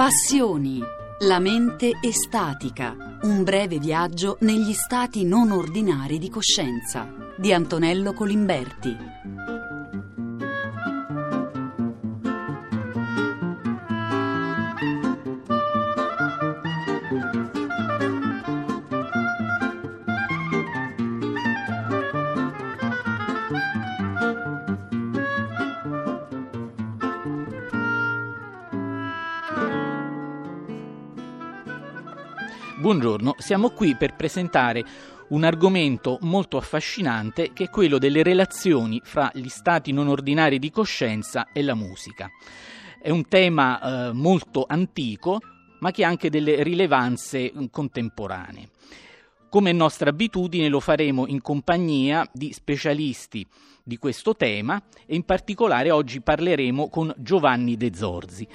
Passioni. La mente estatica. Un breve viaggio negli stati non ordinari di coscienza di Antonello Colimberti. Buongiorno, siamo qui per presentare un argomento molto affascinante che è quello delle relazioni fra gli stati non ordinari di coscienza e la musica. È un tema molto antico, ma che ha anche delle rilevanze contemporanee. Come è nostra abitudine lo faremo in compagnia di specialisti di questo tema e in particolare oggi parleremo con Giovanni De Zorzi.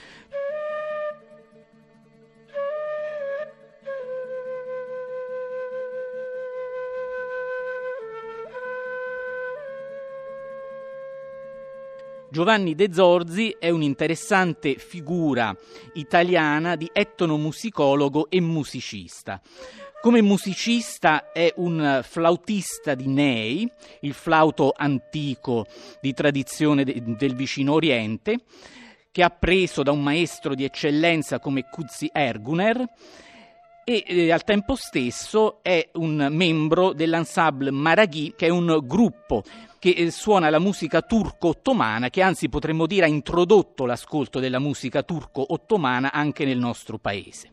Giovanni De Zorzi è un'interessante figura italiana di etnomusicologo e musicista. Come musicista è un flautista di Ney, il flauto antico di tradizione del vicino Oriente, che ha preso da un maestro di eccellenza come Kutsi Erguner, e al tempo stesso è un membro dell'ensemble Maraghi, che è un gruppo che suona la musica turco-ottomana, che anzi potremmo dire ha introdotto l'ascolto della musica turco-ottomana anche nel nostro paese.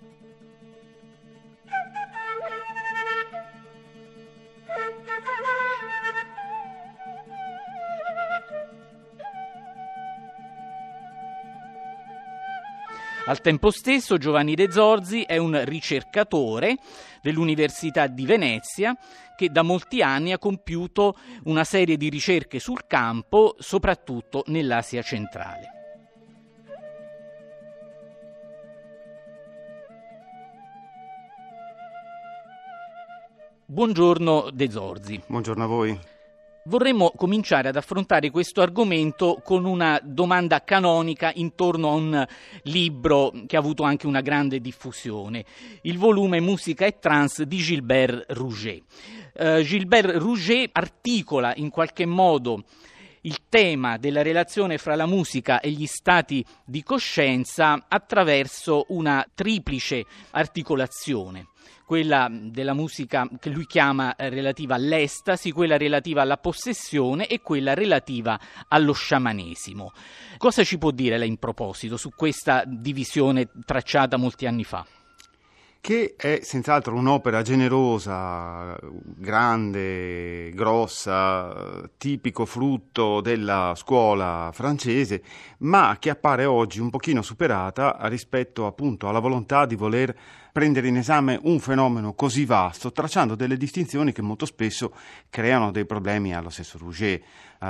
Al tempo stesso Giovanni De Zorzi è un ricercatore dell'Università di Venezia che da molti anni ha compiuto una serie di ricerche sul campo, soprattutto nell'Asia centrale. Buongiorno De Zorzi. Buongiorno a voi. Vorremmo cominciare ad affrontare questo argomento con una domanda canonica intorno a un libro che ha avuto anche una grande diffusione, il volume Musica e Trance di Gilbert Rouget. Gilbert Rouget articola in qualche modo il tema della relazione fra la musica e gli stati di coscienza attraverso una triplice articolazione. Quella della musica che lui chiama relativa all'estasi, quella relativa alla possessione e quella relativa allo sciamanesimo. Cosa ci può dire lei in proposito su questa divisione tracciata molti anni fa? Che è senz'altro un'opera generosa, grande, grossa, tipico frutto della scuola francese, ma che appare oggi un pochino superata rispetto appunto alla volontà di voler prendere in esame un fenomeno così vasto, tracciando delle distinzioni che molto spesso creano dei problemi allo stesso Rouget.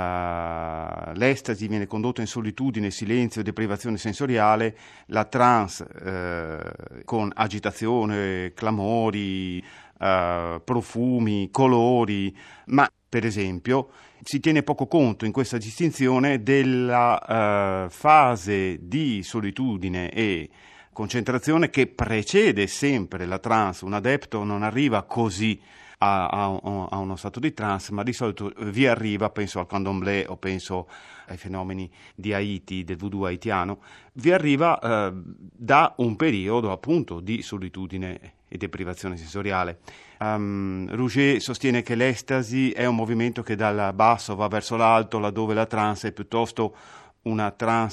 L'estasi viene condotta in solitudine, silenzio e deprivazione sensoriale, la trance con agitazione, clamori, profumi, colori, ma per esempio si tiene poco conto in questa distinzione della fase di solitudine e concentrazione che precede sempre la trance. Un adepto non arriva così a uno stato di trance, ma di solito vi arriva, penso al candomblé o penso ai fenomeni di Haiti, del voodoo haitiano, vi arriva da un periodo appunto di solitudine e deprivazione sensoriale. Rouget sostiene che l'estasi è un movimento che dal basso va verso l'alto, laddove la trance è piuttosto una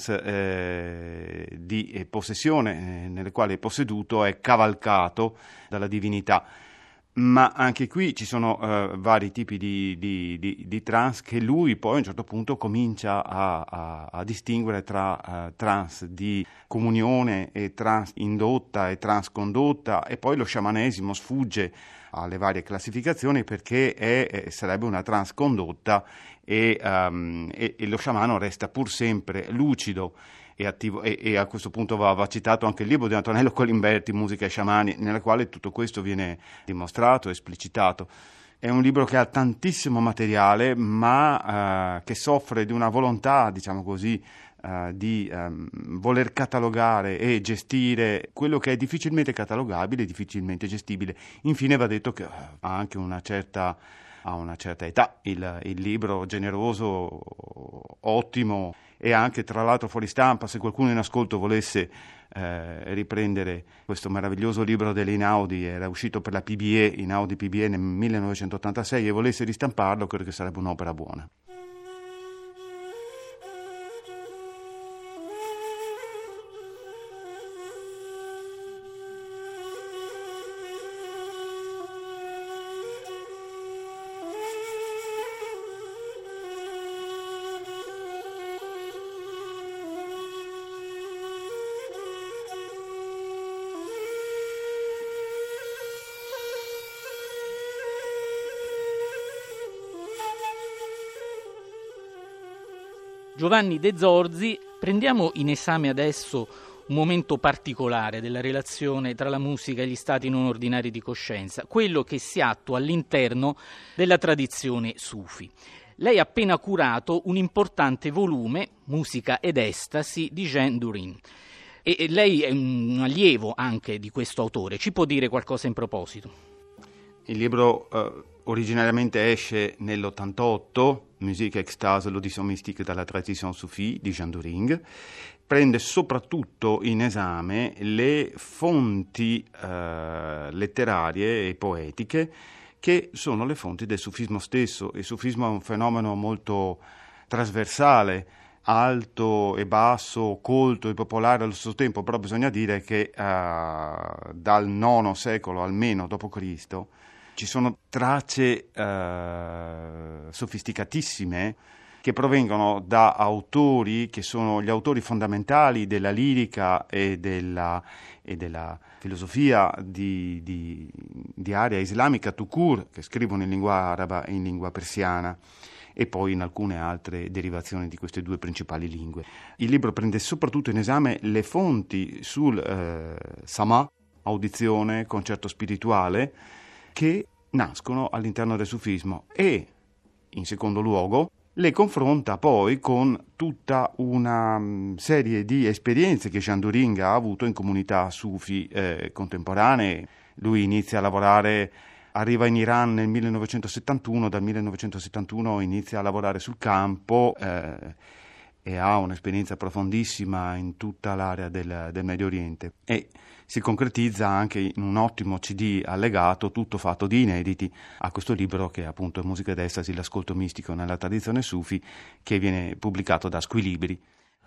trance di possessione, nelle quali il posseduto è cavalcato dalla divinità. Ma anche qui ci sono vari tipi di trance che lui poi a un certo punto comincia a distinguere tra trance di comunione e trance indotta e trance condotta, e poi lo sciamanesimo sfugge alle varie classificazioni perché sarebbe una trance condotta e lo sciamano resta pur sempre lucido e attivo, e a questo punto va citato anche il libro di Antonello Colimberti, Musica e sciamani, nella quale tutto questo viene dimostrato, esplicitato. È un libro che ha tantissimo materiale, ma che soffre di una volontà, diciamo così, di voler catalogare e gestire quello che è difficilmente catalogabile, difficilmente gestibile. Infine va detto che ha anche a una certa età, il libro generoso, ottimo, e anche tra l'altro fuori stampa. Se qualcuno in ascolto volesse riprendere questo meraviglioso libro dell'Einaudi, era uscito per la PBE, Einaudi PBE nel 1986, e volesse ristamparlo, credo che sarebbe un'opera buona. Giovanni De Zorzi, prendiamo in esame adesso un momento particolare della relazione tra la musica e gli stati non ordinari di coscienza, quello che si attua all'interno della tradizione sufi. Lei ha appena curato un importante volume, Musica ed Estasi, di Jean Durin. E lei è un allievo anche di questo autore. Ci può dire qualcosa in proposito? Il libro originariamente esce nell'88, Musique Extase, l'audition mystique dalla tradition soufie di Jean During. Prende soprattutto in esame le fonti letterarie e poetiche che sono le fonti del sufismo stesso. Il sufismo è un fenomeno molto trasversale, alto e basso, colto e popolare allo stesso tempo, però bisogna dire che dal IX secolo almeno d.C. ci sono tracce sofisticatissime che provengono da autori che sono gli autori fondamentali della lirica e della filosofia di area islamica tout court, che scrivono in lingua araba e in lingua persiana, e poi in alcune altre derivazioni di queste due principali lingue. Il libro prende soprattutto in esame le fonti sul sama, audizione, concerto spirituale, che nascono all'interno del sufismo, e in secondo luogo le confronta poi con tutta una serie di esperienze che Jean During ha avuto in comunità sufi contemporanee. Lui inizia a lavorare, arriva in Iran nel 1971, dal 1971 inizia a lavorare sul campo e ha un'esperienza profondissima in tutta l'area del Medio Oriente, e si concretizza anche in un ottimo CD allegato, tutto fatto di inediti, a questo libro che appunto è Musica ed Estasi, l'ascolto mistico nella tradizione sufi, che viene pubblicato da Squilibri.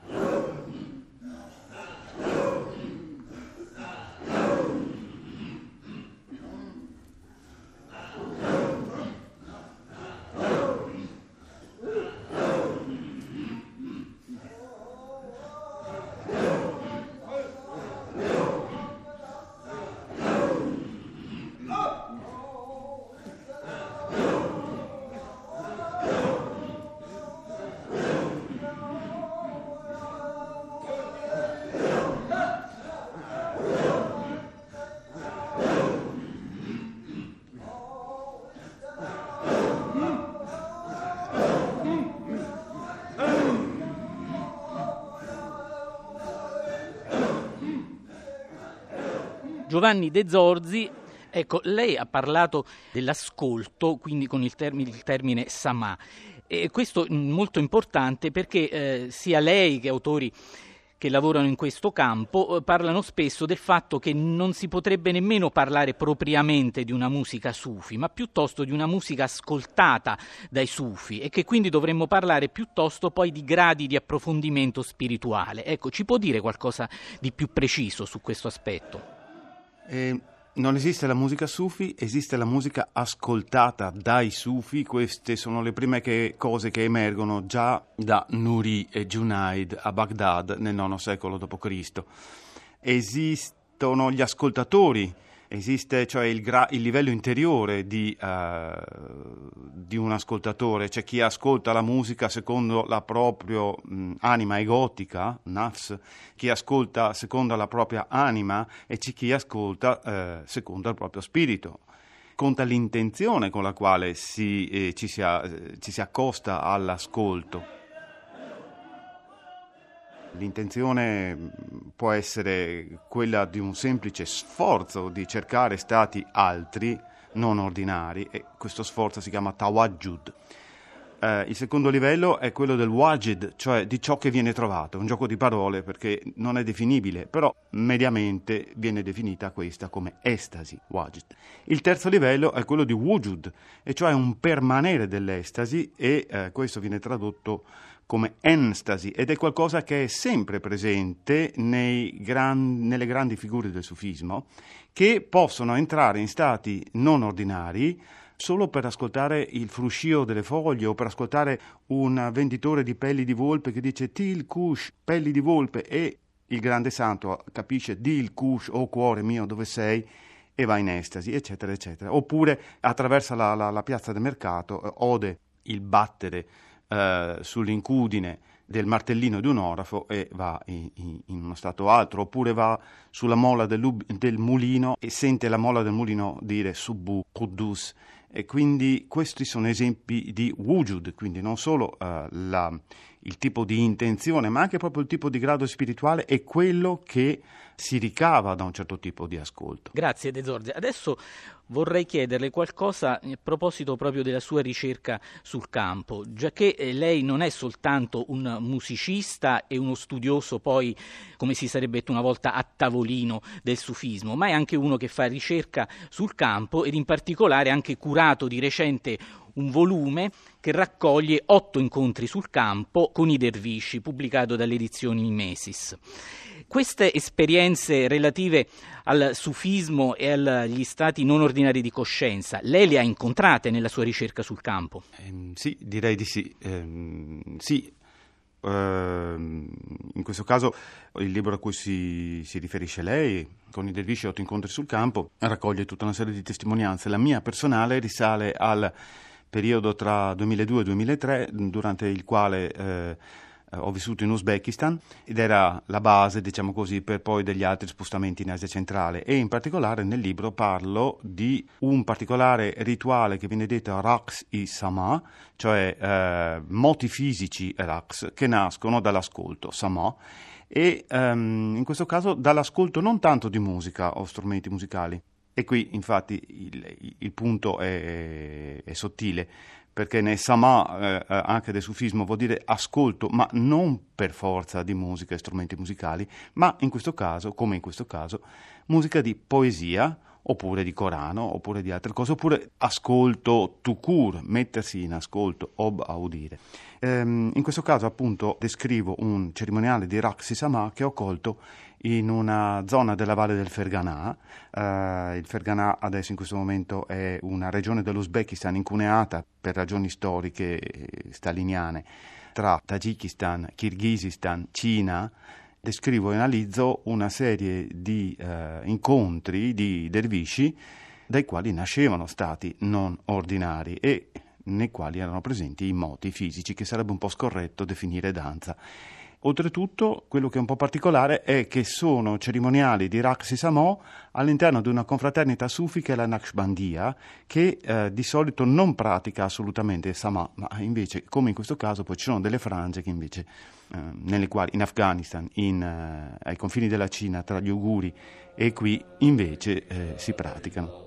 Giovanni De Zorzi, ecco, lei ha parlato dell'ascolto, quindi con il termine sama, e questo è molto importante perché sia lei che autori che lavorano in questo campo parlano spesso del fatto che non si potrebbe nemmeno parlare propriamente di una musica sufi, ma piuttosto di una musica ascoltata dai sufi, e che quindi dovremmo parlare piuttosto poi di gradi di approfondimento spirituale. Ecco, ci può dire qualcosa di più preciso su questo aspetto? Non esiste la musica sufi, esiste la musica ascoltata dai sufi. Queste sono le prime cose che emergono già da Nuri e Junaid a Baghdad nel IX secolo d.C. Esistono gli ascoltatori, esiste cioè il livello interiore di un ascoltatore. C'è chi ascolta la musica secondo la propria anima egotica, nafs, chi ascolta secondo la propria anima, e c'è chi ascolta secondo il proprio spirito. Conta l'intenzione con la quale ci si accosta all'ascolto. L'intenzione può essere quella di un semplice sforzo di cercare stati altri, non ordinari, e questo sforzo si chiama tawajjud. Il secondo livello è quello del wajid, cioè di ciò che viene trovato, un gioco di parole perché non è definibile, però mediamente viene definita questa come estasi, wajid. Il terzo livello è quello di wujud, e cioè un permanere dell'estasi, e questo viene tradotto come enstasi, ed è qualcosa che è sempre presente nelle grandi figure del sufismo, che possono entrare in stati non ordinari solo per ascoltare il fruscio delle foglie o per ascoltare un venditore di pelli di volpe che dice Til Kush, pelli di volpe, e il grande santo capisce Dil Kush, o cuore mio dove sei, e va in estasi, eccetera eccetera. Oppure attraversa la piazza del mercato, ode il battere sull'incudine del martellino di un orafo e va in uno stato altro, oppure va sulla mola del mulino e sente la mola del mulino dire Subbu, Quddus. E quindi questi sono esempi di wujud, quindi non solo il tipo di intenzione, ma anche proprio il tipo di grado spirituale e quello che si ricava da un certo tipo di ascolto. Grazie De Zorzi. Adesso vorrei chiederle qualcosa a proposito proprio della sua ricerca sul campo, giacché lei non è soltanto un musicista e uno studioso poi, come si sarebbe detto una volta, a tavolino del sufismo, ma è anche uno che fa ricerca sul campo ed in particolare ha anche curato di recente un volume che raccoglie 8 incontri sul campo con i dervisci, pubblicato dalle edizioni Mimesis. Queste esperienze relative al sufismo e agli stati non ordinari di coscienza, lei le ha incontrate nella sua ricerca sul campo? Sì, direi di sì. Sì. In questo caso il libro a cui si riferisce lei, con i dervisci 8 incontri sul campo, raccoglie tutta una serie di testimonianze. La mia personale risale al periodo tra 2002 e 2003, durante il quale ho vissuto in Uzbekistan, ed era la base, diciamo così, per poi degli altri spostamenti in Asia centrale, e in particolare nel libro parlo di un particolare rituale che viene detto Raqs-i-Sama, cioè moti fisici Raqs che nascono dall'ascolto, Sama, e in questo caso dall'ascolto non tanto di musica o strumenti musicali. E qui infatti il punto è sottile, perché nel sama anche del sufismo vuol dire ascolto, ma non per forza di musica e strumenti musicali, ma in questo caso, come in questo caso, musica di poesia, oppure di Corano, oppure di altre cose, oppure ascolto tout court, mettersi in ascolto, ob a udire. In questo caso appunto descrivo un cerimoniale di Raqs-i-Sama che ho colto in una zona della valle del Ferganà. Il Ferganà adesso in questo momento è una regione dell'Uzbekistan incuneata per ragioni storiche staliniane tra Tagikistan, Kirghizistan, Cina. Descrivo e analizzo una serie di incontri di dervisci dai quali nascevano stati non ordinari e nei quali erano presenti i moti fisici, che sarebbe un po' scorretto definire danza. Oltretutto, quello che è un po' particolare è che sono cerimoniali di Raqs-i-Sama all'interno di una confraternita sufi che è la Naqshbandiya, che di solito non pratica assolutamente il Sama, ma invece, come in questo caso, poi ci sono delle frange che invece, nelle quali in Afghanistan, ai confini della Cina, tra gli uiguri e qui, invece si praticano.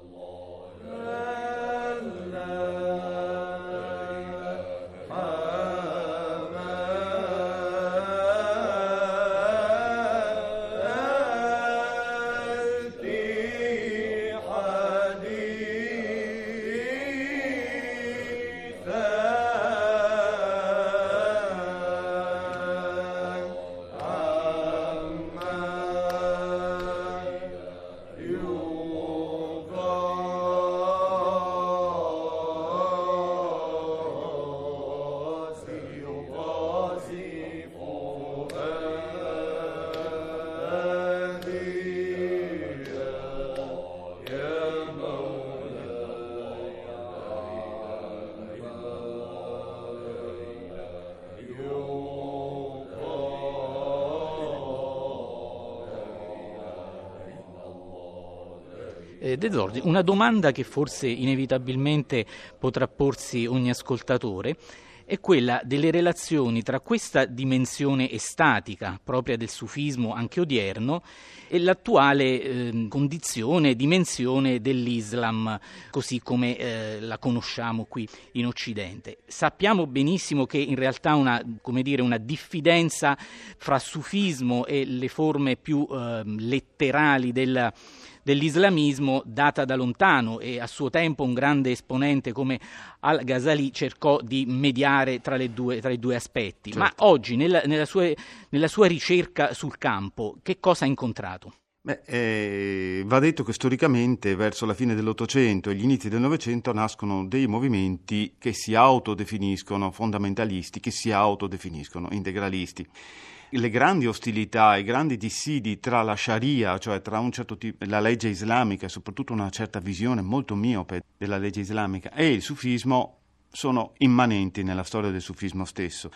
De Zorzi, una domanda che forse inevitabilmente potrà porsi ogni ascoltatore è quella delle relazioni tra questa dimensione estatica propria del sufismo anche odierno e l'attuale condizione, dimensione dell'Islam così come la conosciamo qui in Occidente. Sappiamo benissimo che in realtà una diffidenza fra sufismo e le forme più letterali dell'islamismo data da lontano, e a suo tempo un grande esponente come Al-Ghazali cercò di mediare tra i due aspetti. Certo. Ma oggi nella sua ricerca sul campo che cosa ha incontrato? Va detto che storicamente verso la fine dell'Ottocento e gli inizi del Novecento nascono dei movimenti che si autodefiniscono fondamentalisti, che si autodefiniscono integralisti. Le grandi ostilità, i grandi dissidi tra la Sharia, cioè tra un certo tipo, la legge islamica e soprattutto una certa visione molto miope della legge islamica, e il sufismo sono immanenti nella storia del sufismo stesso.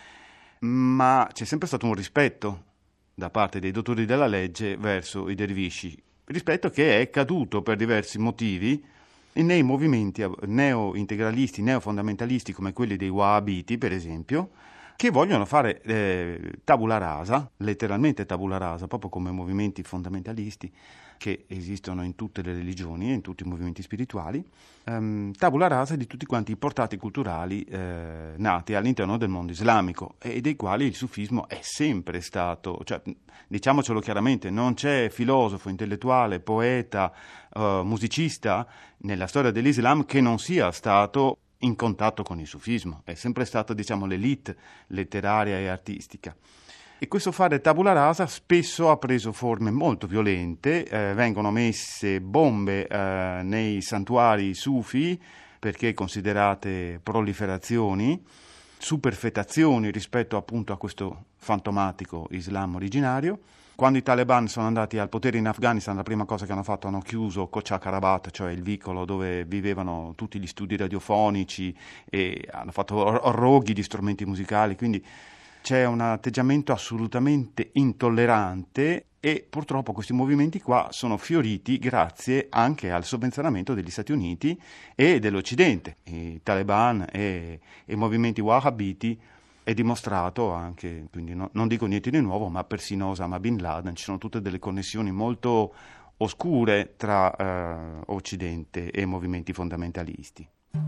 Ma c'è sempre stato un rispetto da parte dei dottori della legge verso i dervisci, rispetto che è caduto per diversi motivi nei movimenti neo-integralisti, neo-fondamentalisti come quelli dei Wahhabiti, per esempio, che vogliono fare tabula rasa, letteralmente tabula rasa, proprio come movimenti fondamentalisti che esistono in tutte le religioni e in tutti i movimenti spirituali, tabula rasa di tutti quanti i portati culturali nati all'interno del mondo islamico e dei quali il sufismo è sempre stato, cioè, diciamocelo chiaramente, non c'è filosofo, intellettuale, poeta, musicista nella storia dell'Islam che non sia stato in contatto con il sufismo, è sempre stata, l'elite letteraria e artistica. E questo fare tabula rasa spesso ha preso forme molto violente, vengono messe bombe nei santuari sufi perché considerate proliferazioni, superfetazioni rispetto appunto a questo fantomatico Islam originario. Quando i Taliban sono andati al potere in Afghanistan, la prima cosa che hanno fatto, hanno chiuso Kochakarabat, cioè il vicolo dove vivevano tutti gli studi radiofonici, e hanno fatto roghi di strumenti musicali, quindi c'è un atteggiamento assolutamente intollerante e purtroppo questi movimenti qua sono fioriti grazie anche al sovvenzionamento degli Stati Uniti e dell'Occidente. I Taliban e i movimenti wahhabiti è dimostrato anche, quindi non dico niente di nuovo, ma persino Osama Bin Laden, ci sono tutte delle connessioni molto oscure tra Occidente e movimenti fondamentalisti.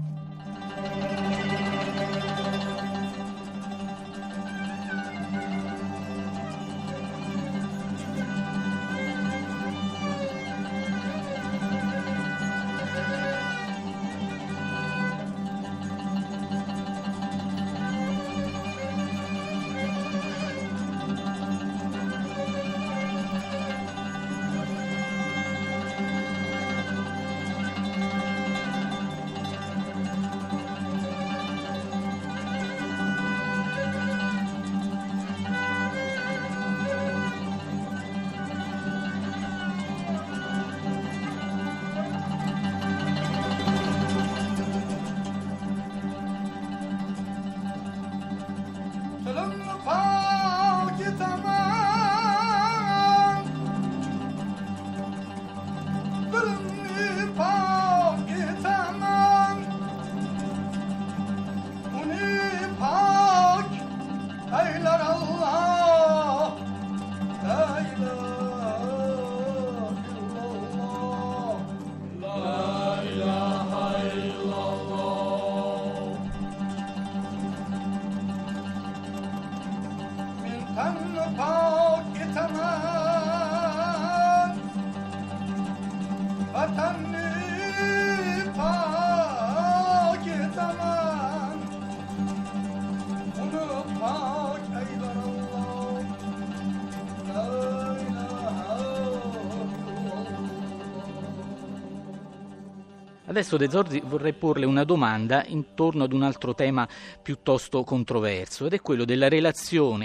Adesso De Zorzi vorrei porle una domanda intorno ad un altro tema piuttosto controverso, ed è quello della relazione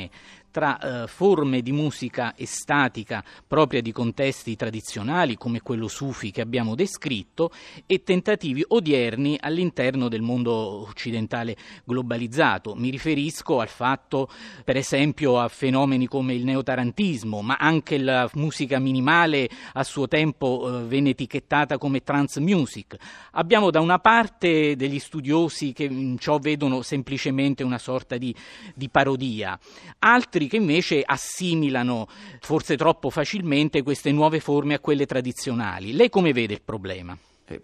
tra forme di musica estatica propria di contesti tradizionali come quello sufi che abbiamo descritto e tentativi odierni all'interno del mondo occidentale globalizzato. Mi riferisco al fatto, per esempio, a fenomeni come il neotarantismo, ma anche la musica minimale a suo tempo venne etichettata come trance music. Abbiamo da una parte degli studiosi che in ciò vedono semplicemente una sorta di parodia, altri che invece assimilano forse troppo facilmente queste nuove forme a quelle tradizionali. Lei come vede il problema?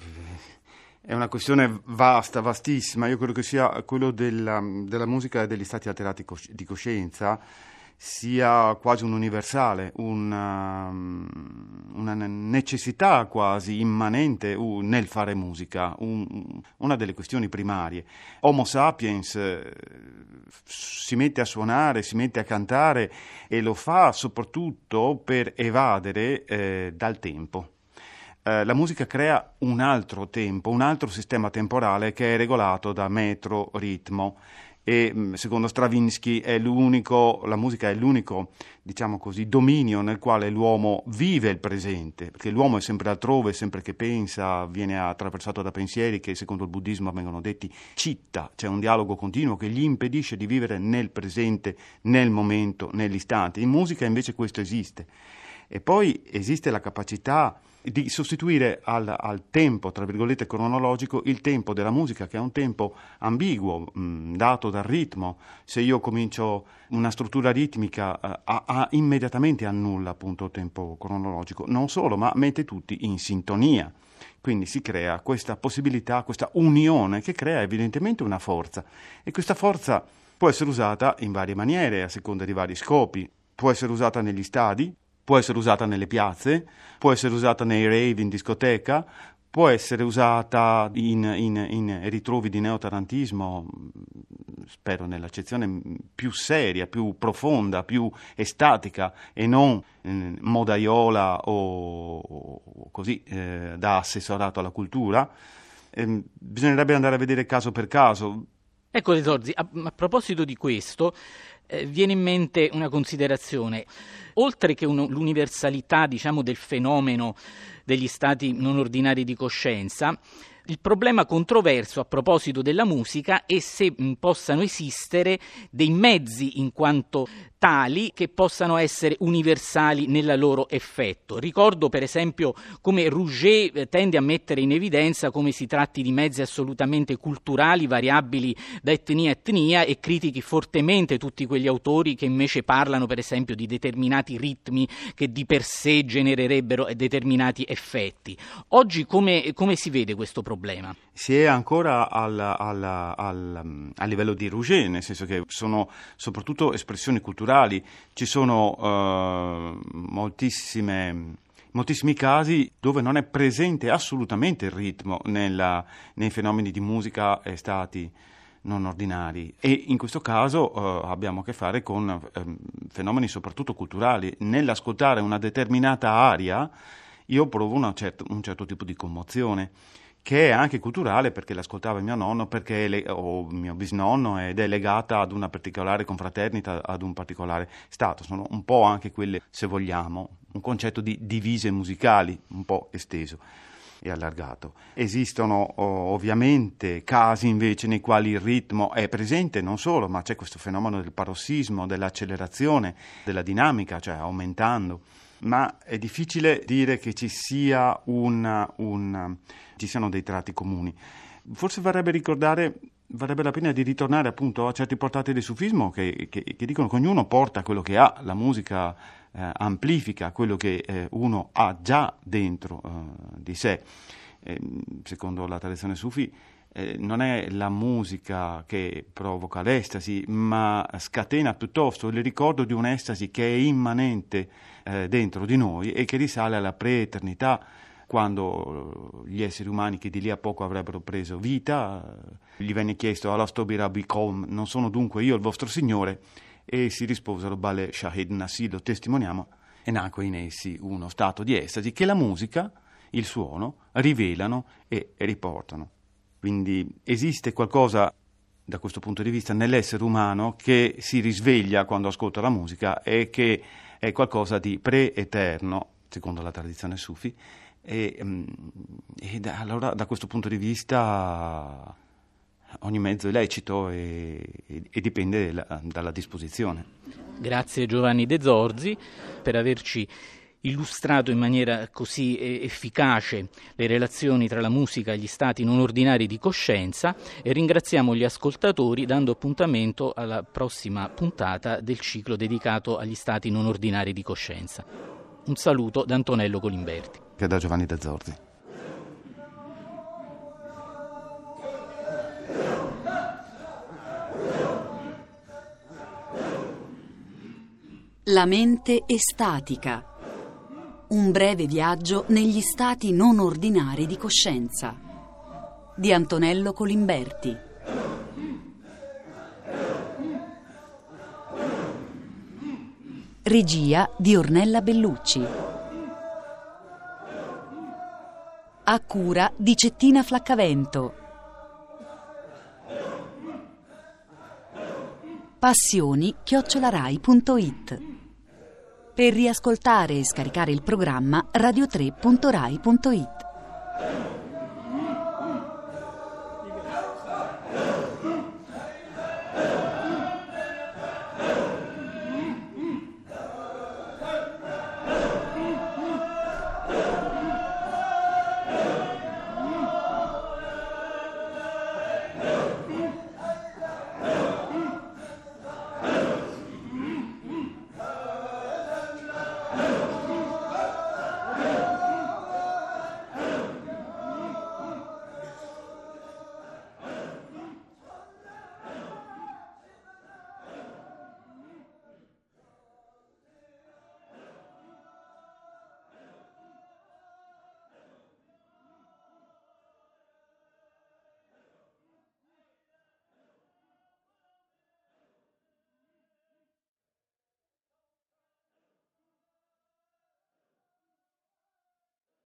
È una questione vasta, vastissima. Io credo che sia quello della musica e degli stati alterati di coscienza sia quasi un universale, una necessità quasi immanente nel fare musica, una delle questioni primarie. Homo sapiens si mette a suonare, si mette a cantare e lo fa soprattutto per evadere dal tempo. La musica crea un altro tempo, un altro sistema temporale che è regolato da metro, ritmo. E secondo Stravinsky la musica è l'unico, diciamo così, dominio nel quale l'uomo vive il presente, perché l'uomo è sempre altrove, sempre che pensa, viene attraversato da pensieri che secondo il buddismo vengono detti citta, c'è un dialogo continuo che gli impedisce di vivere nel presente, nel momento, nell'istante. In musica invece questo esiste. E poi esiste la capacità di sostituire al tempo, tra virgolette, cronologico, il tempo della musica, che è un tempo ambiguo, dato dal ritmo. Se io comincio una struttura ritmica, immediatamente annulla appunto il tempo cronologico. Non solo, ma mette tutti in sintonia. Quindi si crea questa possibilità, questa unione che crea evidentemente una forza. E questa forza può essere usata in varie maniere, a seconda di vari scopi. Può essere usata negli stadi, può essere usata nelle piazze, può essere usata nei rave in discoteca, può essere usata in ritrovi di neotarantismo, spero nell'accezione più seria, più profonda, più estatica e non modaiola o così da assessorato alla cultura. Bisognerebbe andare a vedere caso per caso. Ecco, De Zorzi, a proposito di questo, viene in mente una considerazione. Oltre che l'universalità, diciamo, del fenomeno degli stati non ordinari di coscienza, il problema controverso a proposito della musica è se possano esistere dei mezzi in quanto tali che possano essere universali nel loro effetto. Ricordo per esempio come Rouget tende a mettere in evidenza come si tratti di mezzi assolutamente culturali, variabili da etnia a etnia, e critichi fortemente tutti quegli autori che invece parlano per esempio di determinati ritmi che di per sé genererebbero determinati effetti. Oggi come si vede questo problema? Si è ancora al livello di Rouget, nel senso che sono soprattutto espressioni culturali. Ci sono moltissimi casi dove non è presente assolutamente il ritmo nei fenomeni di musica e stati non ordinari, e in questo caso abbiamo a che fare con fenomeni soprattutto culturali. Nell'ascoltare una determinata aria io provo un certo tipo di commozione, che è anche culturale perché l'ascoltava mio nonno o mio bisnonno, ed è legata ad una particolare confraternita, ad un particolare stato. Sono un po' anche quelle, se vogliamo, un concetto di divise musicali un po' esteso e allargato. Esistono ovviamente casi invece nei quali il ritmo è presente, non solo, ma c'è questo fenomeno del parossismo, dell'accelerazione, della dinamica, cioè aumentando. Ma è difficile dire che ci sia ci siano dei tratti comuni. Forse varrebbe la pena di ritornare appunto a certi portati del sufismo che dicono che ognuno porta quello che ha, la musica amplifica quello che uno ha già dentro di sé. Secondo la tradizione sufi non è la musica che provoca l'estasi, ma scatena piuttosto il ricordo di un'estasi che è immanente dentro di noi e che risale alla preeternità, quando gli esseri umani che di lì a poco avrebbero preso vita, gli venne chiesto Alastobi Rabbikom, non sono dunque io il vostro Signore, e si risposero Bale Shahid Nasi, lo testimoniamo, e nacque in essi uno stato di estasi che la musica, il suono, rivelano e riportano. Quindi esiste qualcosa da questo punto di vista nell'essere umano che si risveglia quando ascolta la musica e che è qualcosa di pre-eterno, secondo la tradizione sufi, e allora da questo punto di vista ogni mezzo è lecito e dipende dalla disposizione. Grazie Giovanni De Zorzi per averci illustrato in maniera così efficace le relazioni tra la musica e gli stati non ordinari di coscienza, e ringraziamo gli ascoltatori dando appuntamento alla prossima puntata del ciclo dedicato agli stati non ordinari di coscienza. Un saluto da Antonello Colimberti e da Giovanni De Zorzi. La mente estatica. Un breve viaggio negli stati non ordinari di coscienza di Antonello Colimberti. Regia di Ornella Bellucci. A cura di Cettina Flaccavento. passioni@rai.it. Per riascoltare e scaricare il programma radio3.rai.it.